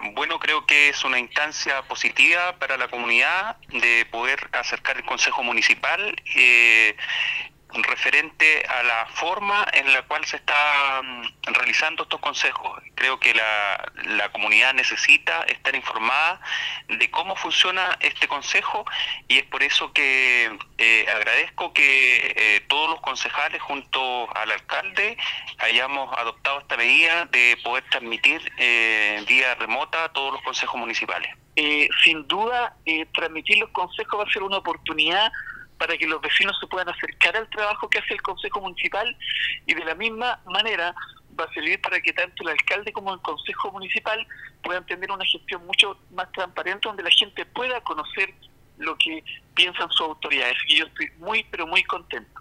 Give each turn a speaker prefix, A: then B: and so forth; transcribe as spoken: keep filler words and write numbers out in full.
A: Bueno, creo que es una instancia positiva para la comunidad de poder acercar el Consejo Municipal eh, referente a la forma en la cual se está mm, realizando estos consejos. Creo que la, la comunidad necesita estar informada de cómo funciona este consejo y es por eso que eh, agradezco que eh, todos los concejales junto al alcalde hayamos adoptado esta medida de poder transmitir eh, vía remota a todos los consejos municipales.
B: Eh, sin duda, eh, transmitir los consejos va a ser una oportunidad para que los vecinos se puedan acercar al trabajo que hace el Consejo Municipal y de la misma manera va a servir para que tanto el alcalde como el Consejo Municipal puedan tener una gestión mucho más transparente donde la gente pueda conocer lo que piensan sus autoridades. Y yo estoy muy, pero muy contento.